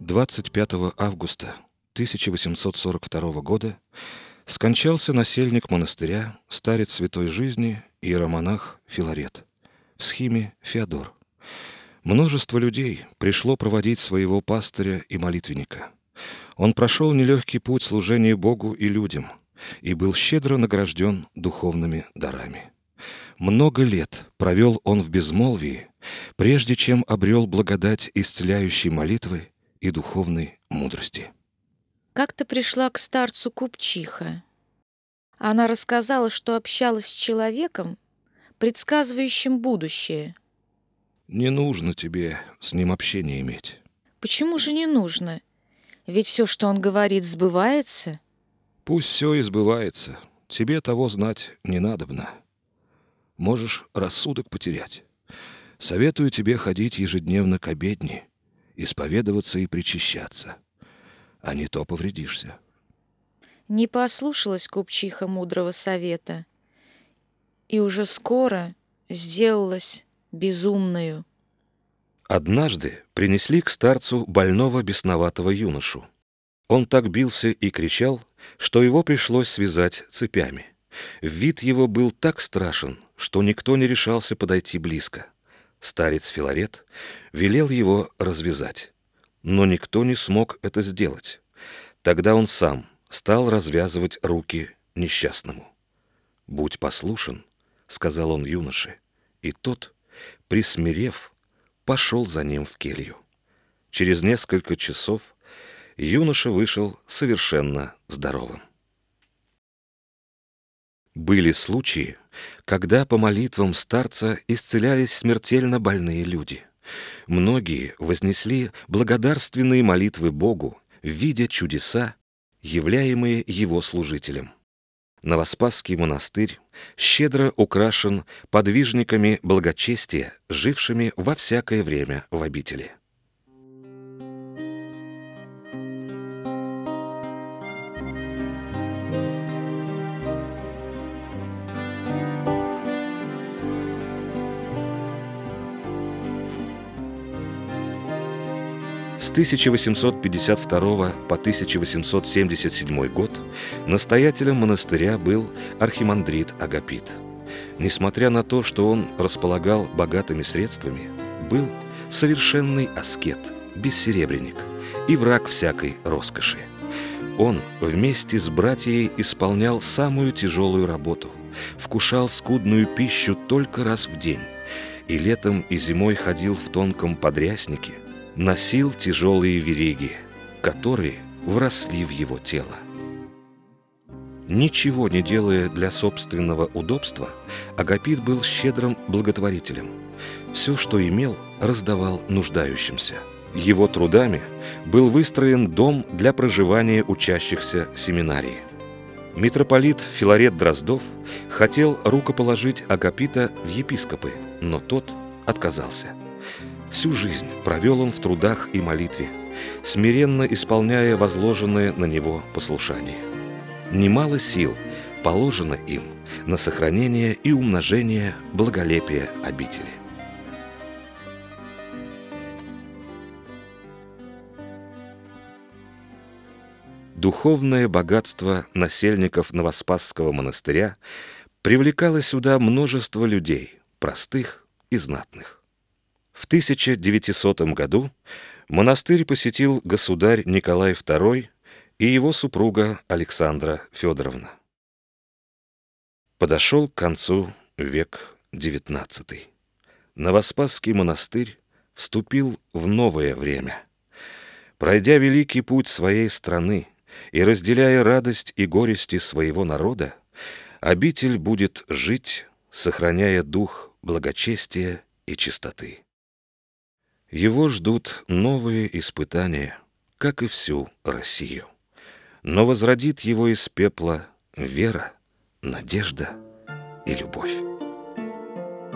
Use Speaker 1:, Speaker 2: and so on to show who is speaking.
Speaker 1: 25 августа 1842 года скончался насельник монастыря, старец святой жизни, иеромонах Филарет, в схиме Феодор. Множество людей пришло проводить своего пастыря и молитвенника. Он прошел нелегкий путь служения Богу и людям и был щедро награжден духовными дарами. Много лет провел он в безмолвии, прежде чем обрел благодать исцеляющей молитвы и духовной мудрости.
Speaker 2: Как-то пришла к старцу купчиха. Она рассказала, что общалась с человеком, предсказывающим будущее.
Speaker 1: Не нужно тебе с ним общения иметь.
Speaker 2: Почему же не нужно? Ведь все, что он говорит, сбывается.
Speaker 1: Пусть все и сбывается, тебе того знать не надобно. Можешь рассудок потерять. Советую тебе ходить ежедневно к обедне, исповедоваться и причащаться, а не то повредишься.
Speaker 2: Не послушалась купчиха мудрого совета и уже скоро сделалась безумною.
Speaker 1: Однажды принесли к старцу больного бесноватого юношу. Он так бился и кричал, что его пришлось связать цепями. Вид его был так страшен, что никто не решался подойти близко. Старец Филарет велел его развязать, но никто не смог это сделать. Тогда он сам стал развязывать руки несчастному. «Будь послушен», — сказал он юноше, и тот, присмирев, пошел за ним в келью. Через несколько часов юноша вышел совершенно здоровым. Были случаи, когда по молитвам старца исцелялись смертельно больные люди. Многие вознесли благодарственные молитвы Богу, видя чудеса, являемые его служителем. Новоспасский монастырь щедро украшен подвижниками благочестия, жившими во всякое время в обители. С 1852 по 1877 год настоятелем монастыря был архимандрит Агапит. Несмотря на то, что он располагал богатыми средствами, был совершенный аскет, бессеребренник и враг всякой роскоши. Он вместе с братьей исполнял самую тяжелую работу, вкушал скудную пищу только раз в день и летом и зимой ходил в тонком подряснике, носил тяжелые вериги, которые вросли в его тело. Ничего не делая для собственного удобства, Агапит был щедрым благотворителем. Все, что имел, раздавал нуждающимся. Его трудами был выстроен дом для проживания учащихся семинарии. Митрополит Филарет Дроздов хотел рукоположить Агапита в епископы, но тот отказался. Всю жизнь провел он в трудах и молитве, смиренно исполняя возложенное на него послушание. Немало сил положено им на сохранение и умножение благолепия обители. Духовное богатство насельников Новоспасского монастыря привлекало сюда множество людей, простых и знатных. В 1900 году монастырь посетил государь Николай II и его супруга Александра Федоровна. Подошел к концу век XIX. Новоспасский монастырь вступил в новое время. Пройдя великий путь своей страны и разделяя радость и горести своего народа, обитель будет жить, сохраняя дух благочестия и чистоты. Его ждут новые испытания, как и всю Россию. Но возродит его из пепла вера, надежда и любовь.